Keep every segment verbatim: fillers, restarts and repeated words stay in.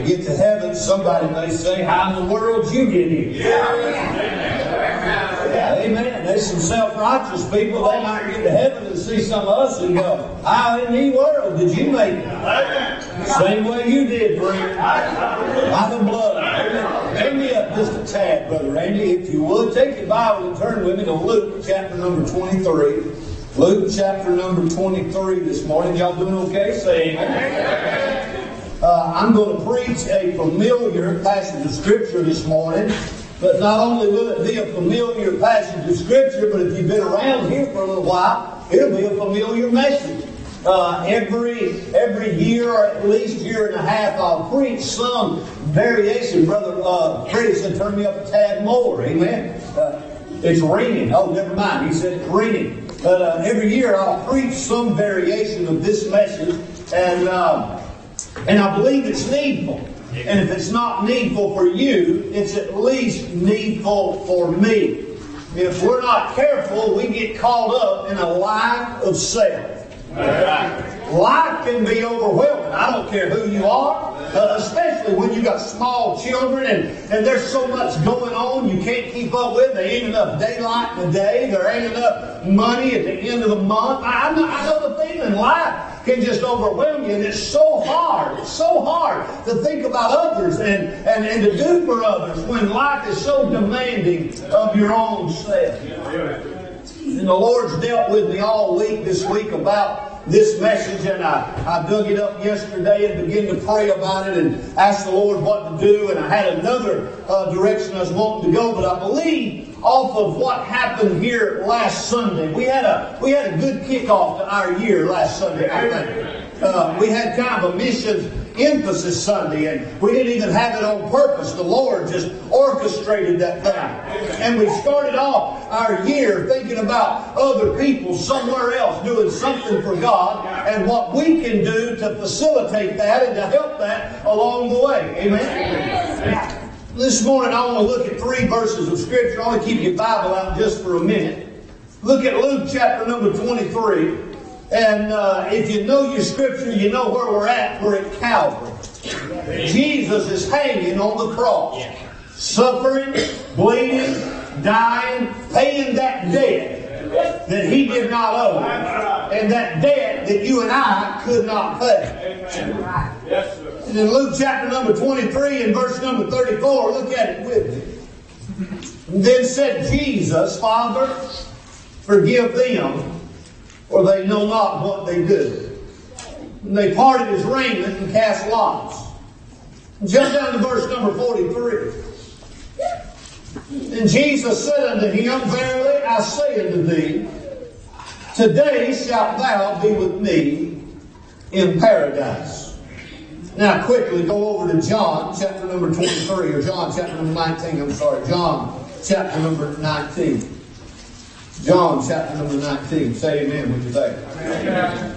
get to heaven, somebody may say, how in the world you get here? Yeah, amen. There's some self-righteous people, they might get to heaven and see some of us and go, how in the world did you make it? Same way you did, Brent. By the blood. Bring me up just a tad, Brother Randy, if you would. Take your Bible and turn with me to Luke chapter number twenty-three. Luke chapter number twenty-three this morning. Y'all doing okay? Say amen. Uh, I'm going to preach a familiar passage of Scripture this morning. But not only will it be a familiar passage of Scripture, but if you've been around here for a little while, it'll be a familiar message. Uh, every every year, or at least year and a half, I'll preach some variation. Brother uh, Freddie said, turn me up a tad more. Amen. Uh, it's raining. Oh, never mind. He said it's raining. But uh, every year I'll preach some variation of this message, and uh, and I believe it's needful. And if it's not needful for you, it's at least needful for me. If we're not careful, we get caught up in a life of self. Life can be overwhelming. I don't care who you are, uh, especially when you got small children and, and there's so much going on you can't keep up with. There ain't enough daylight in the day. There ain't enough money at the end of the month. I, I, know, I know the feeling. Life can just overwhelm you, and it's so hard. It's so hard to think about others and, and, and to do for others when life is so demanding of your own self. And the Lord's dealt with me all week this week about this message, and I, I dug it up yesterday and began to pray about it and ask the Lord what to do, and I had another uh, direction I was wanting to go, but I believe off of what happened here last Sunday. We had a we had a good kickoff to our year last Sunday, I think. Uh, we had kind of a mission emphasis Sunday, and we didn't even have it on purpose. The Lord just orchestrated that thing. And we started off our year thinking about other people somewhere else doing something for God and what we can do to facilitate that and to help that along the way. Amen? This morning I want to look at three verses of Scripture. I want to keep your Bible out just for a minute. Look at Luke chapter number twenty-three. And uh, if you know your Scripture, you know where we're at. We're at Calvary. Jesus is hanging on the cross. Suffering, bleeding, dying, paying that debt that He did not owe. And that debt that you and I could not pay. And in Luke chapter number twenty-three and verse number thirty-four, look at it with me. Then said Jesus, Father, forgive them, for they know not what they do. And they parted His raiment and cast lots. Jump down to verse number forty-three. And Jesus said unto him, Verily I say unto thee, today shalt thou be with me in paradise. Now quickly go over to John chapter number twenty-three, or John chapter number nineteen, I'm sorry, John chapter number nineteen. John chapter number nineteen. Say amen with you there. Amen.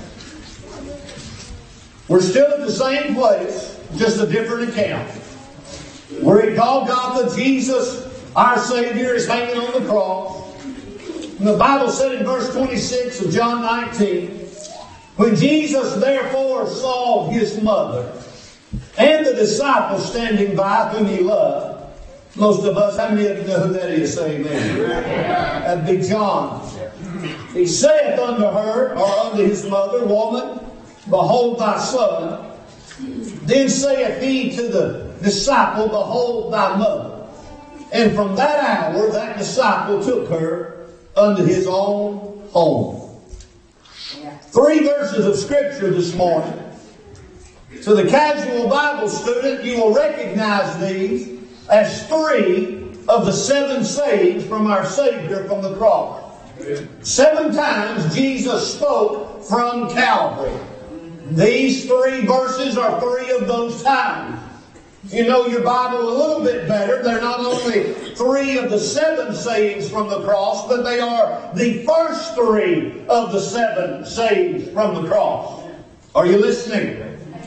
We're still at the same place, just a different account. We're at Golgotha. Jesus, our Savior, is hanging on the cross. And the Bible said in verse twenty-six of John nineteen, when Jesus therefore saw His mother and the disciples standing by whom He loved, most of us, how many of you know who that is? Say amen. That'd be John. He saith unto her, or unto his mother, Woman, behold thy son. Then saith he to the disciple, Behold thy mother. And from that hour that disciple took her unto his own home. Three verses of Scripture this morning. To the casual Bible student, you will recognize these as three of the seven sayings from our Savior from the cross. Seven times Jesus spoke from Calvary. These three verses are three of those times. If you know your Bible a little bit better, they're not only three of the seven sayings from the cross, but they are the first three of the seven sayings from the cross. Are you listening?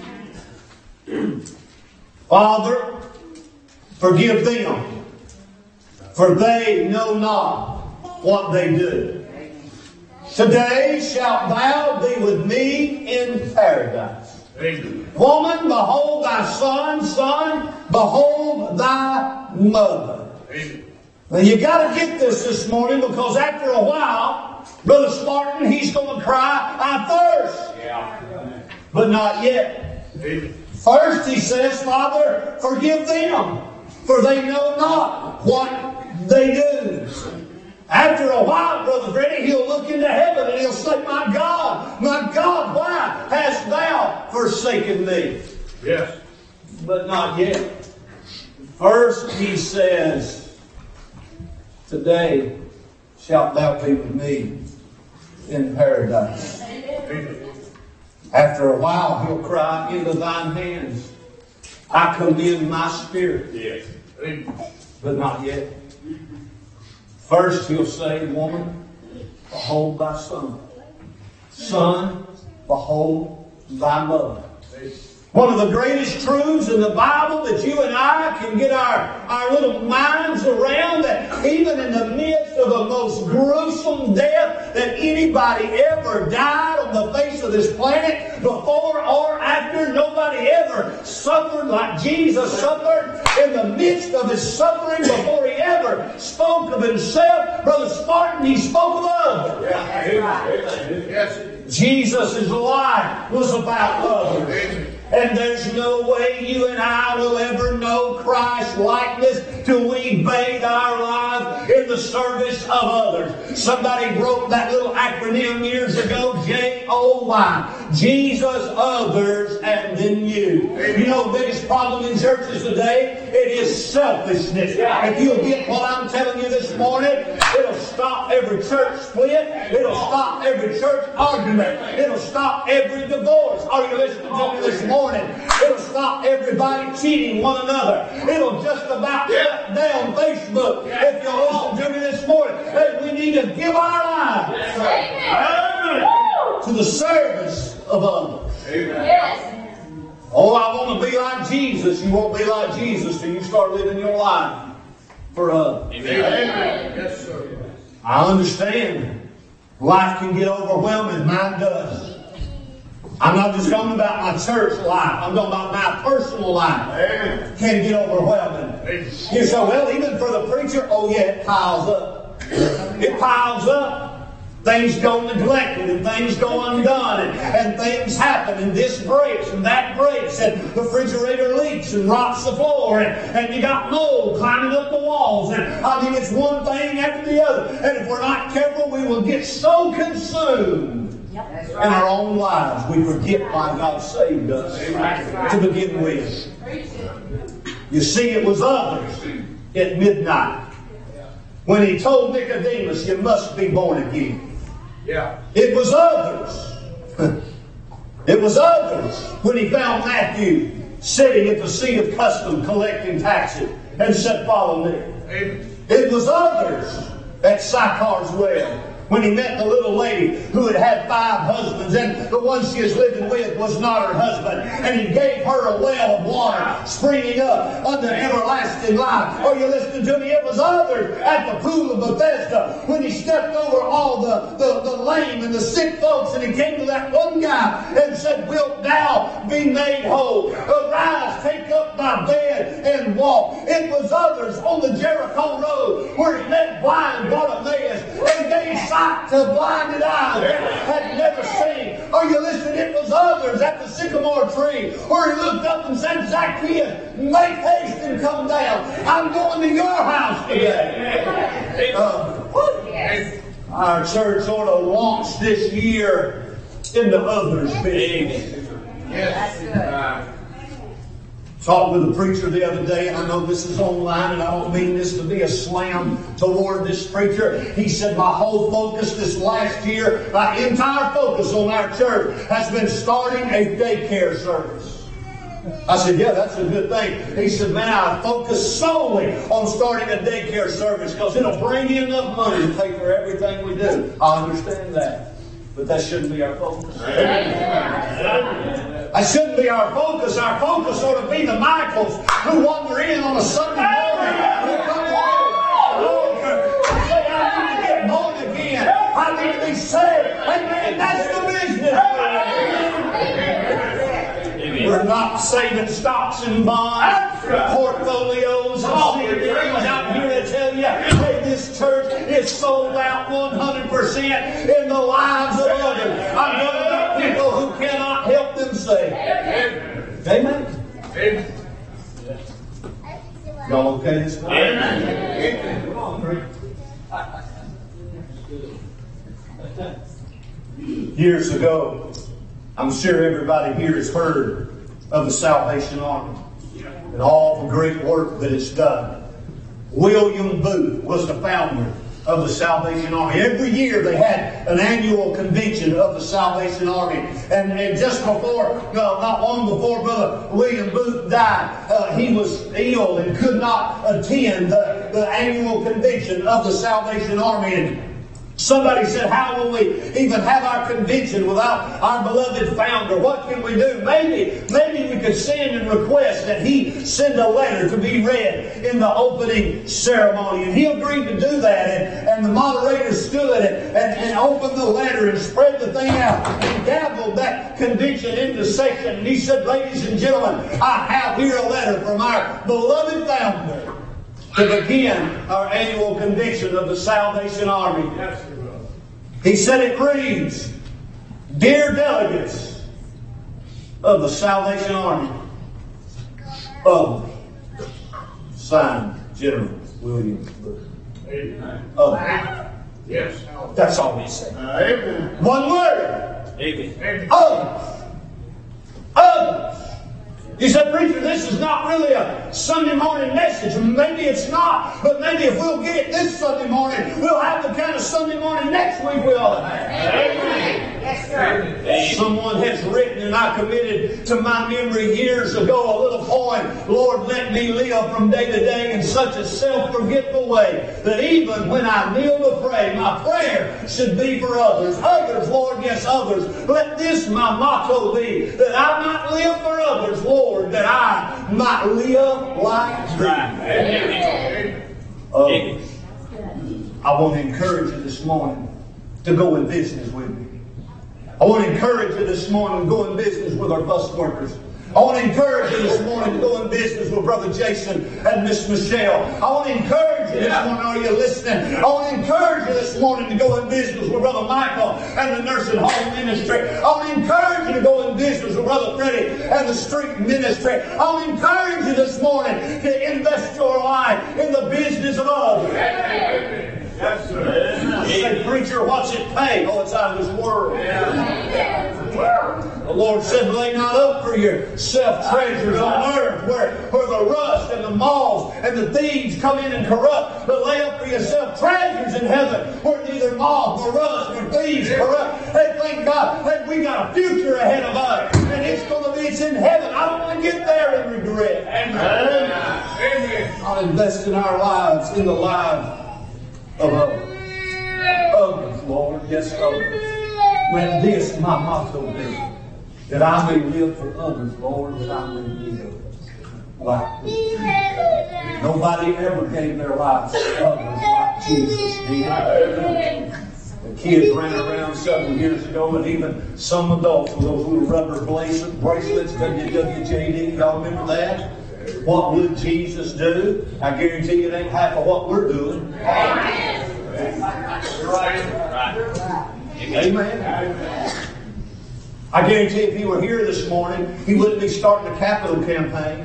Father, forgive them, for they know not what they do. Today shalt thou be with me in paradise. Woman, behold thy son. Son, behold thy mother. Now you got to get this this morning, because after a while, Brother Spartan, he's going to cry, I thirst. Yeah. But not yet. First he says, Father, forgive them, for they know not what they do. After a while, Brother Freddie, he'll look into heaven and he'll say, My God, my God, why hast thou forsaken me? Yes. But not yet. First he says, Today shalt thou be with me in paradise. After a while, he'll cry, Into thine hands I commend my spirit. Yes. But not yet. First he'll say, Woman, behold thy son. Son, behold thy mother. One of the greatest truths in the Bible that you and I can get our, our little minds around, that even in the midst of the most gruesome death that anybody ever died on the face of this planet, before or after, nobody ever suffered like Jesus suffered. In the midst of his suffering, before he ever spoke of himself, Brother Spartan, he spoke of others. Yes. Jesus' life was about others. And there's no way you and I will ever know Christ's likeness till we bathe our lives in the service of others. Somebody wrote that little acronym years ago, J O Y. Jesus, others, and then you. You know the biggest problem in churches today? It is selfishness. If you'll get what I'm telling you this morning, it'll stop every church split. It'll stop every church argument. It'll stop every divorce. Are you listening to me this morning? It'll stop everybody cheating one another. It'll just about shut down Facebook. If you listen to me this morning, hey, we need to give our lives to the service of others. Yes. Oh, I want to be like Jesus. You won't be like Jesus till you start living your life for others. Amen. Yes, sir. I understand. Life can get overwhelming. Mine does. I'm not just talking about my church life. I'm talking about my personal life. Amen. Can get overwhelming. Amen. You say, well, even for the preacher, oh yeah, it piles up. It piles up. Things go neglected and things go undone and, and things happen and this breaks and that breaks and the refrigerator leaks and rots the floor and, and you got mold climbing up the walls and I mean it's one thing after the other. And if we're not careful, we will get so consumed Yep. in our own lives, we forget why God saved us to begin with. You see, it was others at midnight when he told Nicodemus, you must be born again. Yeah. It was others. It was others when he found Matthew sitting at the seat of custom collecting taxes and said, follow me. It was others at Sychar's well when he met the little lady who had had five husbands and the one she was living with was not her husband. And he gave her a well of water springing up unto everlasting life. Are you listening to me? It was others at the pool of Bethesda when he stepped over all the, the, the lame and the sick folks and he came to that one guy and said, wilt thou be made whole? Arise, take up thy bed and walk. It was others on the Jericho road where he met blind Bartimaeus and gave sight to blinded eyes had never seen. Are you listening? It was others at the sycamore tree where he looked up and said, Zacchaeus, make haste and come down. I'm going to your house today. Uh, our church sort of launched this year into others big. Yes. Talked with a preacher the other day, and I know this is online, and I don't mean this to be a slam toward this preacher. He said, my whole focus this last year, my entire focus on our church has been starting a daycare service. I said, yeah, that's a good thing. He said, man, I focus solely on starting a daycare service because it'll bring in enough money to pay for everything we do. I understand that. But that shouldn't be our focus. That shouldn't be our focus. Our focus ought to be the Michaels who wander in on a Sunday morning. Who come along. Say, I need to get born again. I need to be saved. Amen. That's the business. not saving stocks and bonds, portfolios and securities. I'm here to tell you, hey, this church is sold out one hundred percent in the lives of others. I'm talking about people who cannot help themselves. Amen. Amen. Y'all okay this morning? Amen. Come on, Rick. Years ago, I'm sure everybody here has heard of the Salvation Army and all the great work that it's done. William Booth was the founder of the Salvation Army. Every year they had an annual convention of the Salvation Army. And, and just before, no, not long before Brother William Booth died, uh, he was ill and could not attend the, the annual convention of the Salvation Army. And somebody said, how will we even have our convention without our beloved founder? What can we do? Maybe, maybe we could send and request that he send a letter to be read in the opening ceremony. And he agreed to do that. And, and the moderator stood and, and, and opened the letter and spread the thing out and gavelled that convention into section. And he said, ladies and gentlemen, I have here a letter from our beloved founder to begin our annual convention of the Salvation Army. He said it reads, Dear delegates of the Salvation Army, of signed General William Booth. Of. Yes. That's all he said. Amen. One word. Amen. Of. Of. He said, preacher, this is not really a Sunday morning message. Maybe it's not, but maybe if we'll get it this Sunday morning, we'll have the kind of Sunday morning next week we ought to have. Amen. Yes, sir. Someone has written, and I committed to my memory years ago a little poem, Lord, let me live from day to day in such a self-forgetful way that even when I kneel to pray, my prayer should be for others. Others, Lord, yes, others. Let this my motto be, that I might live for others, Lord, that I might live like Thee. Uh, I want to encourage you this morning to go in business with me. I want to encourage you this morning to go in business with our bus workers. I want to encourage you this morning to go in business with Brother Jason and Miss Michelle. I want to encourage you this morning, are you listening? I want to encourage you this morning to go in business with Brother Michael and the nursing home ministry. I want to encourage you to go in business with Brother Freddie and the street ministry. I want to encourage you this morning to invest your life in the business of others. Yes, sir. You say, preacher, what's it pay? Oh, it's out of this world. The Lord said, lay not up for yourself treasures on earth where, where the rust and the moths and the thieves come in and corrupt, but lay up for yourself treasures in heaven where neither moth nor rust nor thieves corrupt. Hey, thank God, hey, we got a future ahead of us, and it's going to be, it's in heaven. I don't want to get there and regret. Amen. Amen. I'll invest in our lives, in the lives of others. Others, Lord, yes, others. Let this my motto be, that I may live for others, Lord, that I may live like Thee. Nobody ever gave their lives to others like Jesus did. The kids ran around several years ago, and even some adults with those little rubber bracelets, W W J D, y'all remember that? What would Jesus do? I guarantee you it ain't half of what we're doing. Amen. Right. Amen. I guarantee if he were here this morning, he wouldn't be starting a capital campaign.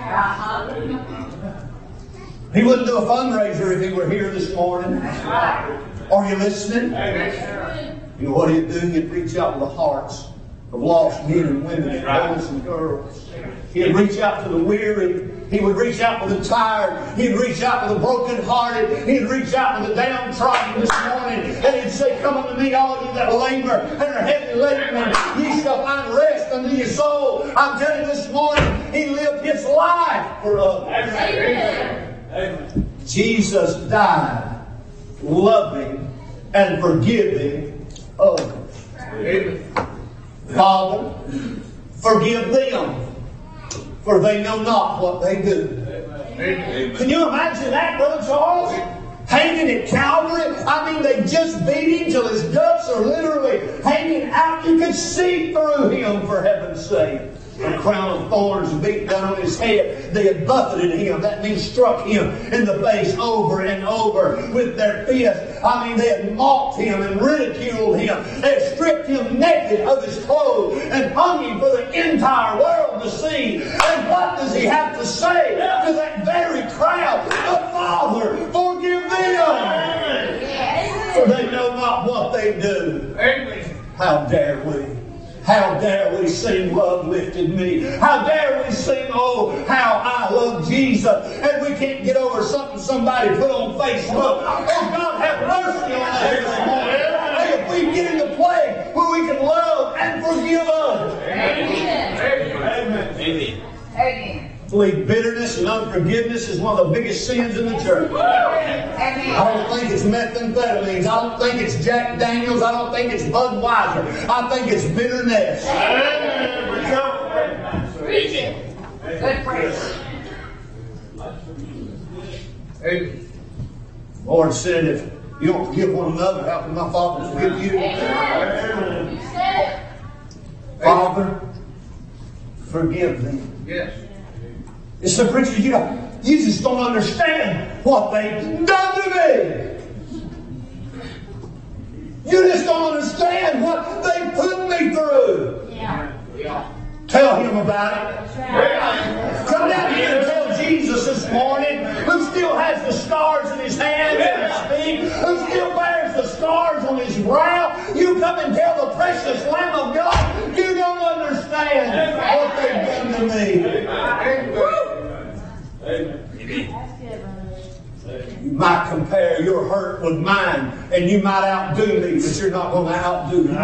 He wouldn't do a fundraiser if he were here this morning. Are you listening? You know what he'd do? He'd reach out to the hearts of lost men and women and boys and girls. He'd reach out to the weary. He would reach out to the tired. He'd reach out to the brokenhearted. He'd reach out to the downtrodden this morning. And he'd say, come unto me, all you that labor and are heavy laden, and ye shall find rest unto your soul. I'm telling you this morning, he lived his life for others. Amen. Amen. Jesus died loving and forgiving others. Amen. Father, forgive them, for they know not what they do. Amen. Can you imagine that, Brother Charles? Hanging at Calvary. I mean, they just beat him till his guts are literally hanging out. You could see through him, for heaven's sake. a crown of thorns beat down on his head. They had buffeted him. That means struck him in the face over and over with their fists. I mean, they had mocked him and ridiculed him. They had stripped him naked of his clothes and hung him for the entire world to see. And what does he have to say to that very crowd? The Father, forgive them, for they know not what they do. How dare we? How dare we sing Love Lifted Me? How dare we sing, oh, how I love Jesus? And we can't get over something somebody put on Facebook. Oh, God have mercy on us this morning. Hey, if we get in the place where we can love and forgive others. Amen. Amen. Amen. Amen. I believe bitterness and unforgiveness is one of the biggest sins in the church. I don't think it's methamphetamines. I don't think it's Jack Daniels. I don't think it's Budweiser. I think it's bitterness. Good praise. The Lord said, if you don't forgive one another, how can my Father forgive you? Father, forgive them. Yes. It's the preachers, you know, you just don't understand what they've done to me. You just don't understand what they put me through. Yeah. Yeah. Tell him about it. Come down here and tell Jesus this morning, who still has the scars in his hands and his feet, who still bears the scars on his brow. You come and tell the precious Lamb of God, you don't understand what they've done to me. You might compare your hurt with mine, and you might outdo me, but you're not going to outdo me.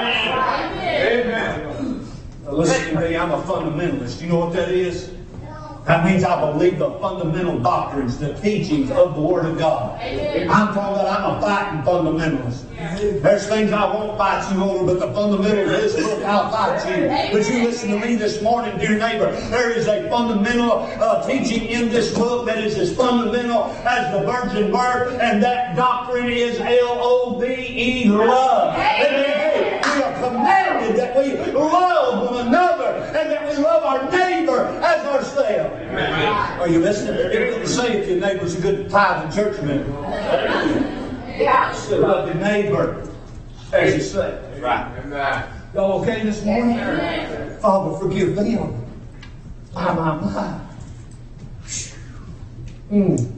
Amen. Now listen to me, I'm a fundamentalist. You know what that is? That means I believe the fundamental doctrines, the teachings of the Word of God. I'm talking about I'm a fighting fundamentalist. There's things I won't fight you over, but the fundamental is, look, I'll fight you. But you listen to me this morning, dear neighbor. There is a fundamental uh, teaching in this book that is as fundamental as the virgin birth, and that doctrine is L O V E, love. And we are commanded that we love one another and that we love our neighbor as ourselves. Are you listening? It didn't say if your neighbor's a good tithing church member. Yeah. So love your neighbor as you say. Right. Y'all okay this morning? Father, forgive them. My, my, my. Mm.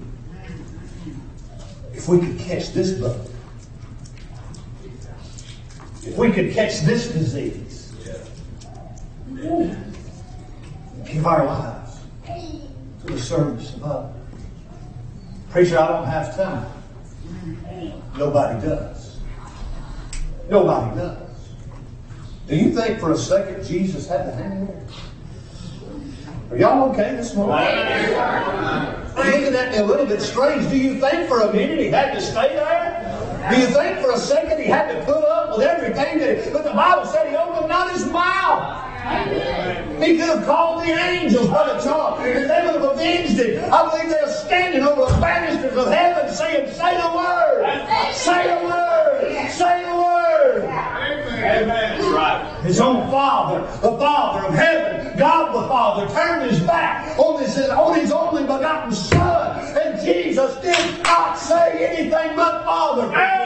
If we could catch this bug, if we could catch this disease, give our lives to the service of others. Preacher, I don't have time. Nobody does. Nobody does. Do you think for a second Jesus had to hang there? Are y'all okay this morning? You're looking at me a little bit strange. Do you think for a minute he had to stay there? Do you think for a second he had to put up with everything that... But the Bible said he opened not his mouth. He could have called the angels by the top, and they would have avenged him. I believe they're standing over the banisters of heaven saying, say the word! Say the word! Say the word! Amen. Right. His own Father, the Father of heaven, God the Father, turned his back on his, on his only begotten Son, and Jesus did not say anything but Father.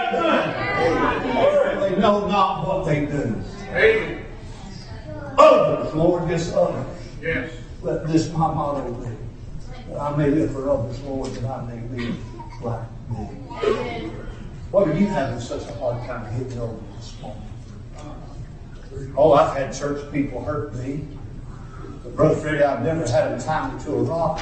They know not what they do. Amen. Others, Lord, just others. Yes. Let this my motto be. That I may live for others, Lord, that I may live like thee. What are you having such a hard time hitting over this morning? Oh, I've had church people hurt me. But Brother Freddie, I've never had a time to a rock.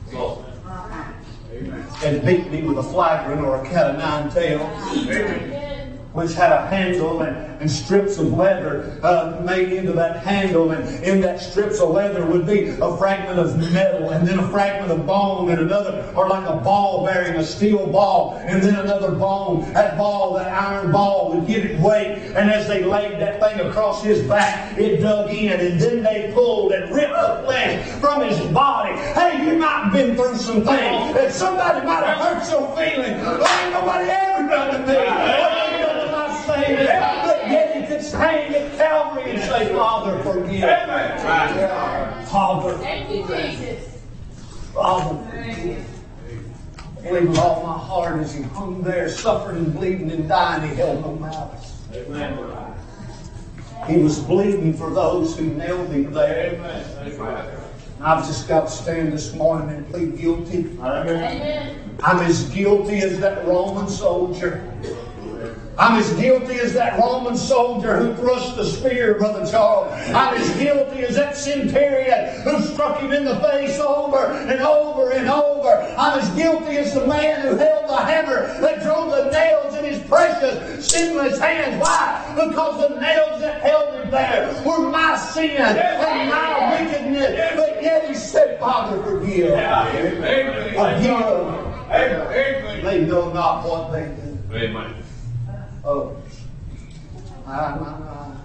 Amen. And beat me with a flagron or a cat of nine tails. Amen. Which had a handle and, and strips of leather uh, made into that handle, and in that strips of leather would be a fragment of metal, and then a fragment of bone, and another, or like a ball bearing a steel ball, and then another bone. That ball, that iron ball, would give it weight, and as they laid that thing across his back, it dug in, and then they pulled and ripped the flesh from his body. Hey, you might have been through some things, and somebody might have hurt your feelings, but ain't nobody ever done to me. But yet he could hang at Calvary Calvary and say, Father, forgive. Father. Thank you, Jesus. Father. I believe with all my heart as He hung there, suffering and bleeding and dying, He held no malice. Amen. He was bleeding for those who nailed Him there. Amen. I've just got to stand this morning and plead guilty. Amen. I'm as guilty as that Roman soldier. I'm as guilty as that Roman soldier who thrust the spear, Brother Charles. I'm as guilty as that centurion who struck him in the face over and over and over. I'm as guilty as the man who held the hammer that drove the nails in his precious, sinless hands. Why? Because the nails that held him there were my sin and my wickedness. But yet He said, Father, forgive. Forgive. They know not what they do. Amen. Oh, my, my,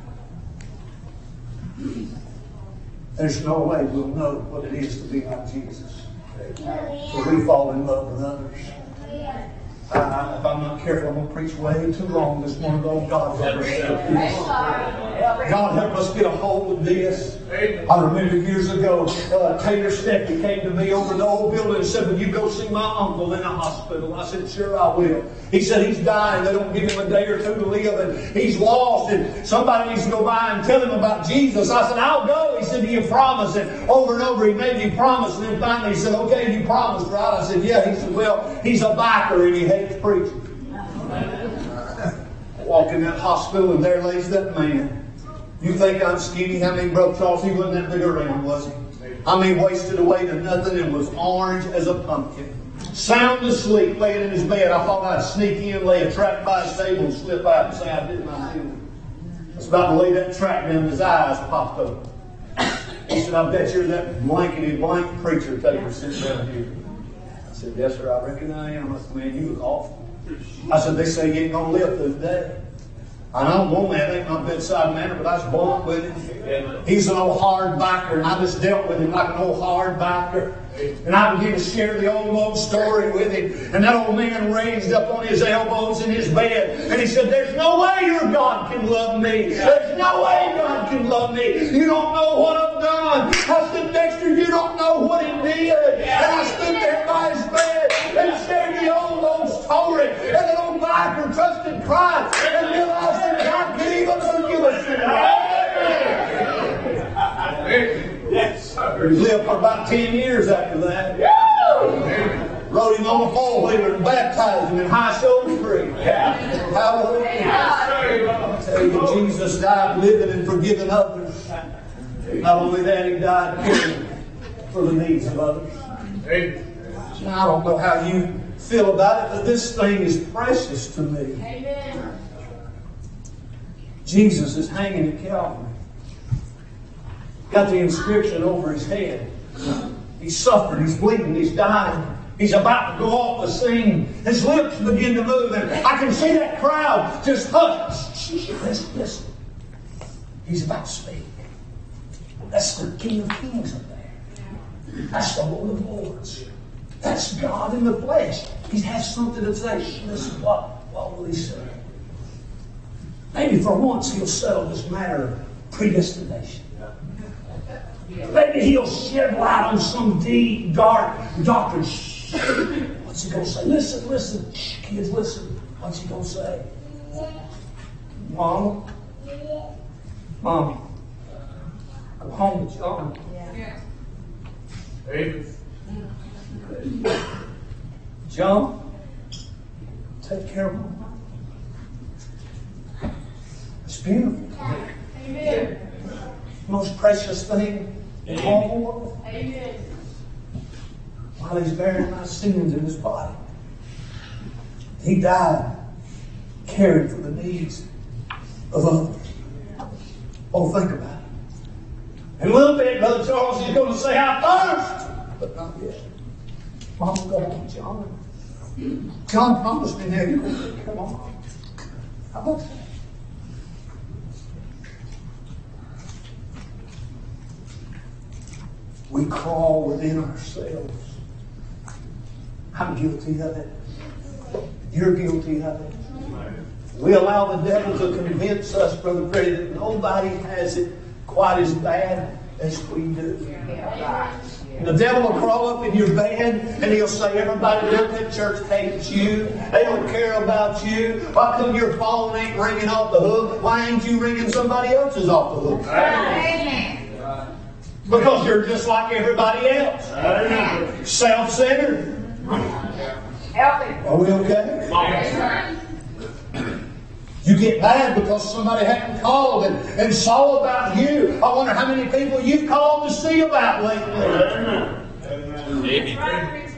my. There's no way we'll know what it is to be like Jesus. So we fall in love with others. Uh, if I'm not careful, I'm going to preach way too long this morning. Oh, God help us get a this. God help us get a hold of this. I remember years ago, uh, Taylor Stecky came to me over in the old building and said, will you go see my uncle in a hospital? I said, sure I will. He said, he's dying. They don't give him a day or two to live, and he's lost, and somebody needs to go by and tell him about Jesus. I said, I'll go. He said, do you promise? And over and over he made me promise, and then finally he said, okay, you promised, right? I said, yeah. He said, well, he's a biker and he hates preaching. I walk in that hospital and there lays that man. You think I'm skinny? How many, Brother Charles? He wasn't that big around, was he? I mean, wasted away to nothing and was orange as a pumpkin. Sound asleep, laying in his bed. I thought I'd sneak in, lay a track by his table, and slip out and say I did my duty. I was about to lay that track down, and his eyes popped open. He said, I bet you're that blankety blank preacher Taylor sitting down here. I said, yes, sir, I reckon I am. I said, man, you look awful. I said, they say you ain't going to live through the day. I don't know, man, it ain't my bedside manner, but I was blunt with him. He's an old hard biker, and I just dealt with him like an old hard biker. And I began to share the old old story with him. And that old man raised up on his elbows in his bed. And he said, there's no way your God can love me. There's no way God can love me. You don't know what I've done. I said, Dexter, you don't know what He did. And I stood there by his bed and shared the old old story. And the old biker trusted Christ and realized that God could even forgive us. Yes, sir. He lived for about ten years after that. Rode him on a four-wheeler and baptized him in High Shoulder Creek. Hallelujah. I tell you, Jesus died living and forgiving others. Not only that, He died caring for the needs of others. Now, I don't know how you feel about it, but this thing is precious to me. Amen. Jesus is hanging at Calvary. Got the inscription over his head. He's suffering, he's bleeding, he's dying. He's about to go off the scene. His lips begin to move, and I can see that crowd just hush. Listen, listen. He's about to speak. That's the King of Kings up there. That's the Lord of Lords. That's God in the flesh. He has something to say. Listen, what, what will He say? Maybe for once He'll settle this matter of predestination. Maybe He'll shed light on some deep, dark doctrine. What's He going to say? Listen, listen. Shh, kids, listen. What's He going to say? Mama? Mommy? Go home with John. Amen. John, take care of Mama. It's beautiful. Amen. Most precious thing in all the world. Amen. While He's bearing my sins in His body, He died caring for the needs of others. Oh, think about it. In a little bit, Brother Charles is going to say, I thirst, but not yet. Mom, go on, John. John promised me that. Come on. How about that? We crawl within ourselves. I'm guilty of it. You're guilty of it. We allow the devil to convince us, Brother Freddie, that nobody has it quite as bad as we do. The devil will crawl up in your bed and he'll say, everybody at that church hates you. They don't care about you. Why come your phone ain't ringing off the hook? Why ain't you ringing somebody else's off the hook? Amen. Because you're just like everybody else. Self-centered. Are we okay? You get mad because somebody hadn't called and, and saw about you. I wonder how many people you've called to see about lately. Amen.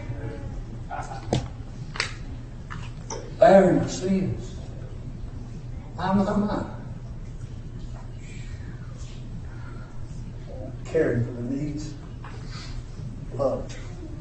Bearing sins. I'm not. Caring for the needs. Love.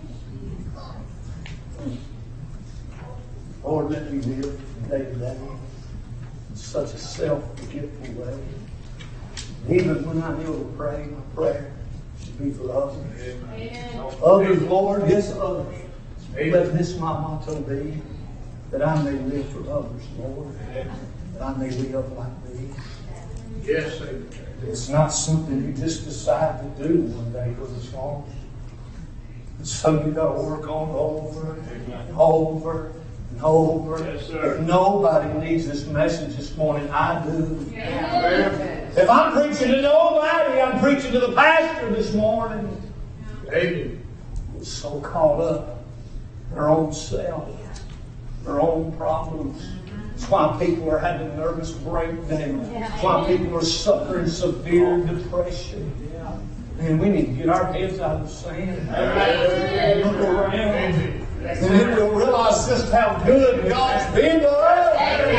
Lord, let me live from day to day in such a self-forgetful way. Even when I kneel to pray, my prayer should be for others. Amen. Others, Lord, yes, others. Let this my motto be, that I may live for others, Lord. That I may live like Thee. Yes, sir. It's not something you just decide to do one day for the song. It's something you got to work on over and over and over. Yes, sir. If nobody needs this message this morning, I do. Yeah. If I'm preaching to nobody, I'm preaching to the pastor this morning. Amen. We're so caught up in our own self, our own problems. That's why people are having nervous breakdowns. That's why people are suffering severe depression. And we need to get our heads out of the sand and look around. And then we'll realize just how good God's been to us.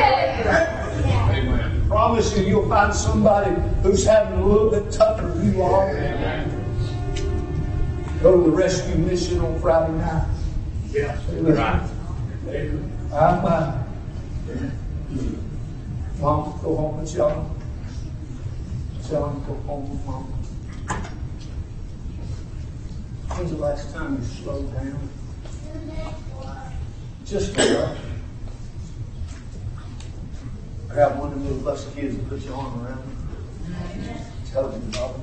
Amen. I promise you, you'll find somebody who's having a little bit tougher than you are. Go to the rescue mission on Friday night. Yes, Say, listen, right. Amen. I'm uh, Mom, go home with y'all. Tell him to go home with Mom. When's the last time you slowed down? Just for us. Grab one of the little bus kids and put your arm around them. Tell them you love them.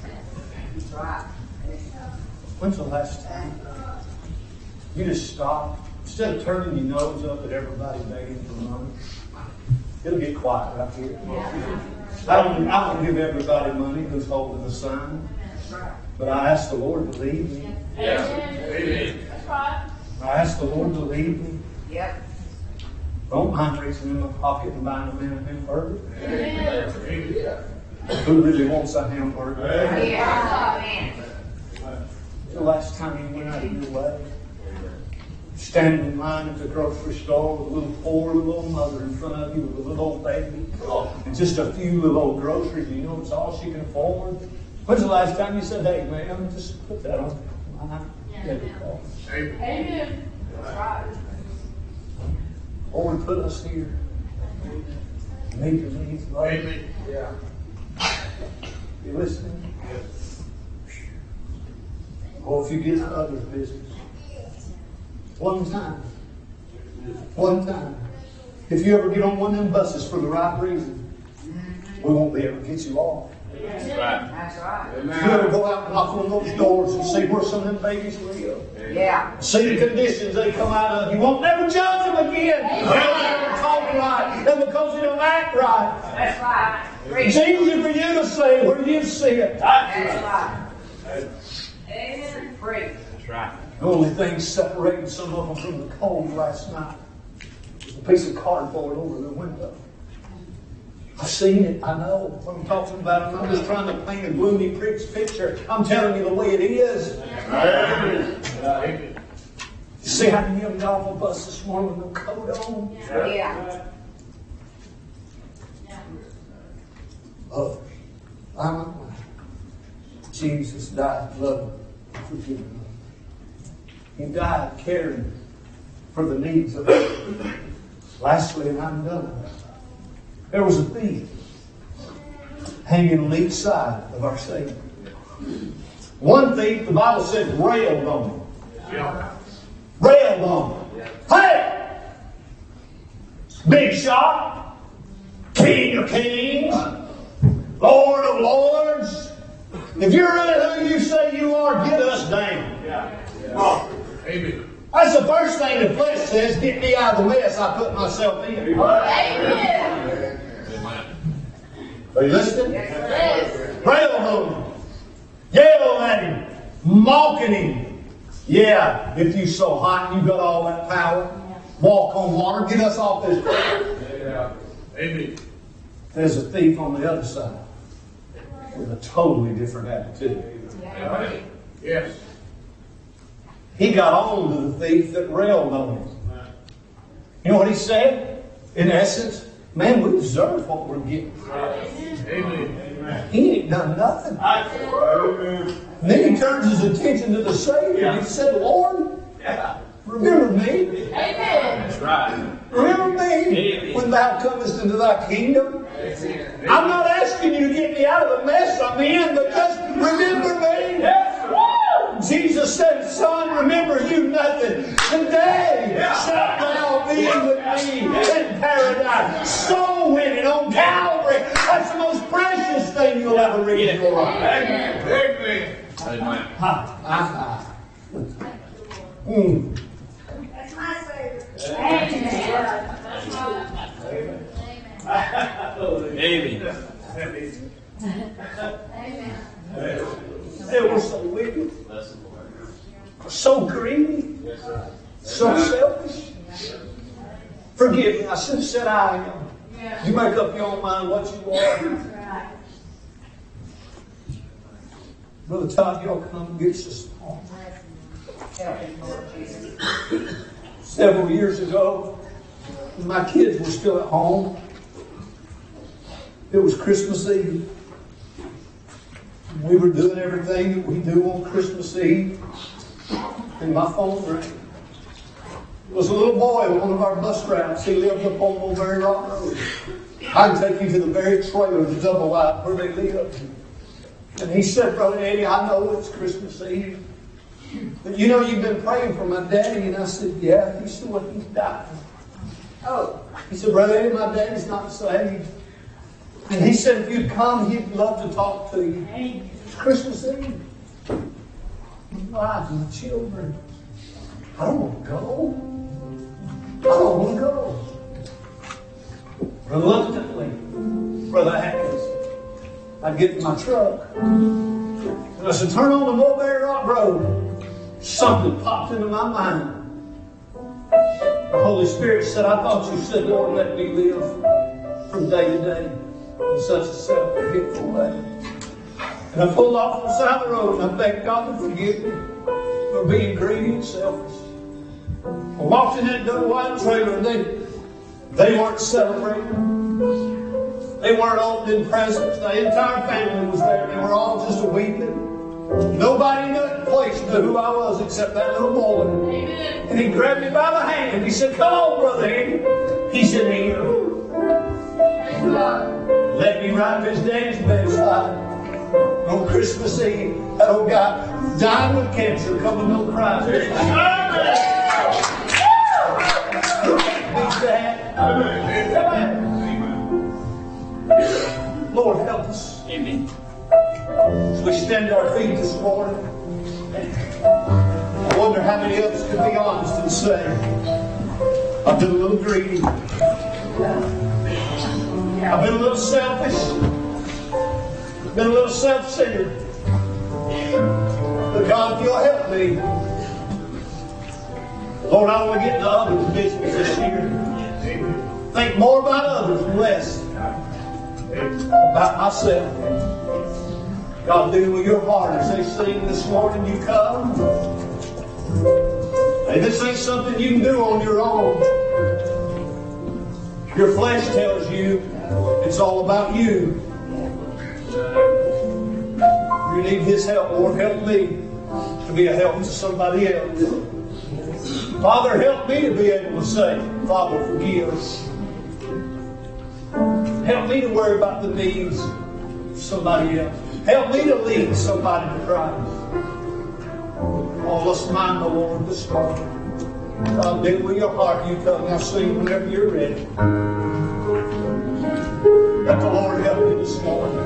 When's the last time you just stop? Instead of turning your nose up at everybody begging for money, it'll get quiet right here. I don't, I don't give everybody money who's holding a sign, but I ask the Lord to lead me. Yes. Amen. That's right. I ask the Lord to lead me. Yep. Don't mind reaching in my pocket and buying a man a hamburger. Amen. Amen. Who really wants a hamburger? Yeah. Amen. The last time you went out of your way, standing in line at the grocery store with a little poor little old mother in front of you with a little old baby and just a few little old groceries, and you know it's all she can afford. When's the last time you said, "Hey, ma'am, just put that on my debit card"? Amen. Amen. That's right. Lord, put us here. Meet your needs, Lord. Amen. Yeah. You listening? Or if you get to other business. One time. One time. If you ever get on one of them buses for the right reason, we won't be able to get you off. That's right. That's right. If you ever go out and knock on those doors and see where some of them babies live, Yeah. see the conditions they come out of, you won't never judge them again. They'll never talk right. And because they don't act right. That's right. It's easy for you to say where you see it. That's right. Amen. Free. That's right. The only thing separating some of them from the cold last night was a piece of cardboard over the window. I've seen it. I know what I'm talking about. I'm just trying to paint a gloomy picture. I'm telling you the way it is. Amen. You see how many of you got off a bus this morning with no coat on? Yeah. Oh, I'm not lying. Jesus died loving, forgiving. He died caring for the needs of others. Lastly, and I'm done. There was a thief hanging on each side of our Savior. One thief, the Bible said, railed on him. Yeah. Railed on him. Hey! Big shot. King of kings, Lord of lords. If you're really who you say you are, get us down. Yeah. Amen. That's the first thing the flesh says, get me out of the mess I put myself in. Amen. Are you listening? Yes. Rail on him. Yell at him. Mocking him. Yeah, if you so hot, you got all that power. Walk on water. Get us off this place. Yeah. Amen. There's a thief on the other side with a totally different attitude. Amen. Yes. He got on to the thief that railed on him. You know what he said? In essence, man, we deserve what we're getting. Amen. He ain't done nothing. And then he turns his attention to the Savior. And he said, Lord, remember me. Amen. That's right. Remember me when thou comest into thy kingdom. I'm not asking you to get me out of the mess I'm in, but just remember me. Jesus said, son, remember you nothing. Today shalt thou be with me in paradise. Soul winning on Calvary. That's the most precious thing you'll ever read in your life. Amen. Amen. Ha, ha, ha. Mm. That's my favorite. Amen. Amen. They were so wicked, so greedy, so selfish. Forgive me, I should have said I am. You make up your own mind what you are. Brother Todd, y'all come and get us home. Several years ago, when my kids were still at home, it was Christmas Eve. We were doing everything that we do on Christmas Eve, and my phone rang. It was a little boy on one of our bus routes. He lived up on Mulberry Rock Road. I can take you to the very trailer, the double wide where they live. And he said, Brother Eddie, I know it's Christmas Eve, but you know you've been praying for my daddy. And I said, yeah. He said, well, he's died. Oh. He said, Brother Eddie, my daddy's not saved. And he said, if you'd come, he'd love to talk to you. It's Christmas Eve. My wife and the children. I don't want to go. I don't want to go. Reluctantly, Brother Atkins, I'd get in my truck. And I said, turn on the Mulberry Rock Road. Something popped into my mind. The Holy Spirit said, I thought you said, Lord, let me live from day to day in such a self-forgetful way. And I pulled off on the side of the road and I begged God to forgive me for being greedy and selfish. I walked in that double wide trailer and they, they weren't celebrating. They weren't opening presents. The entire family was there. They were all just weeping. Nobody in that place knew who I was except that little boy. Amen. And he grabbed me by the hand and he said, come on, Brother Eddie. He said, here. Let me right to his daddy's bedside on Christmas Eve. That old guy dying with cancer, coming to know Christ. Lord, help us. Amen. As we stand to our feet this morning, I wonder how many of us could be honest and say, I've been a little greedy. I've been a little selfish. Been a little self-centered. But God, if you'll help me, Lord, I want to get into others' business this year. Think more about others and less about myself. God, do with your heart as they sing this morning, you come. Hey, this ain't something you can do on your own. Your flesh tells you it's all about you. You need His help. Lord, help me to be a help to somebody else. Father, help me to be able to say, Father, forgive us. Help me to worry about the needs of somebody else. Help me to lead somebody to Christ. Oh, let's mind the Lord this morning. God, do with your heart. You come now, sing whenever you're ready. Let the Lord help you this morning.